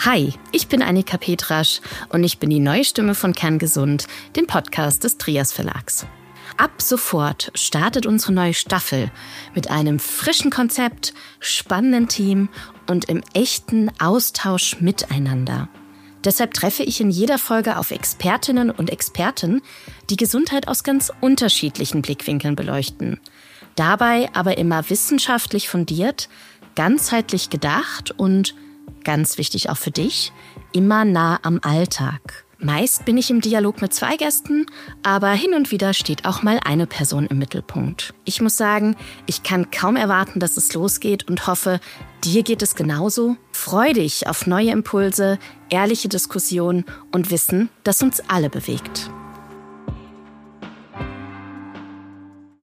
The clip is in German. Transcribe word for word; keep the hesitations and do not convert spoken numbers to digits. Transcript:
Hi, ich bin Annika Petrasch und ich bin die neue Stimme von Kerngesund, dem Podcast des Trias Verlags. Ab sofort startet unsere neue Staffel mit einem frischen Konzept, spannenden Team und im echten Austausch miteinander. Deshalb treffe ich in jeder Folge auf Expertinnen und Experten, die Gesundheit aus ganz unterschiedlichen Blickwinkeln beleuchten. Dabei aber immer wissenschaftlich fundiert, ganzheitlich gedacht und, ganz wichtig auch für dich, immer nah am Alltag. Meist bin ich im Dialog mit zwei Gästen, aber hin und wieder steht auch mal eine Person im Mittelpunkt. Ich muss sagen, ich kann kaum erwarten, dass es losgeht und hoffe, dir geht es genauso. Freu dich auf neue Impulse, ehrliche Diskussionen und Wissen, das uns alle bewegt.